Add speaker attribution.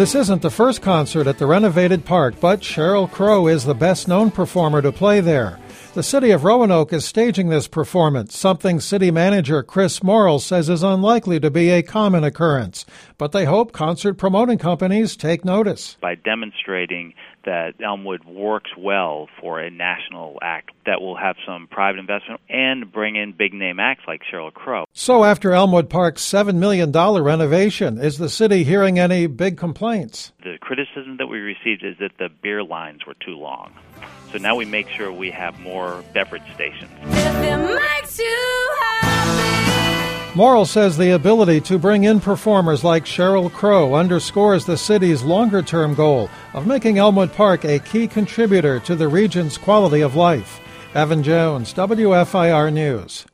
Speaker 1: This isn't the first concert at the renovated park, but Sheryl Crow is the best-known performer to play there. The city of Roanoke is staging this performance, something city manager Chris Morrill says is unlikely to be a common occurrence. But they hope concert promoting companies take notice.
Speaker 2: By demonstrating that Elmwood works well for a national act that will have some private investment and bring in big-name acts like Sheryl Crow.
Speaker 1: So after Elmwood Park's $7 million renovation, is the city hearing any big complaints?
Speaker 2: The criticism that we received is that the beer lines were too long. So now we make sure we have more beverage stations.
Speaker 3: If it makes you happy.
Speaker 1: Morrill says the ability to bring in performers like Sheryl Crow underscores the city's longer-term goal of making Elmwood Park a key contributor to the region's quality of life. Evan Jones, WFIR News.